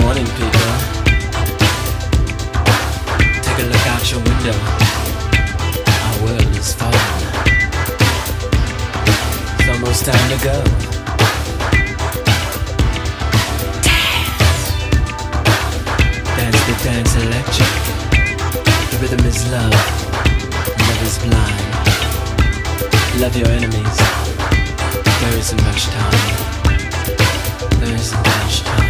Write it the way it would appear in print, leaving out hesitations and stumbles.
morning, people. Take a look out your window. Our world is falling. It's almost time to go. Dance the dance electric. The rhythm is love. Love is blind. Love your enemies. There isn't much time. There isn't much time.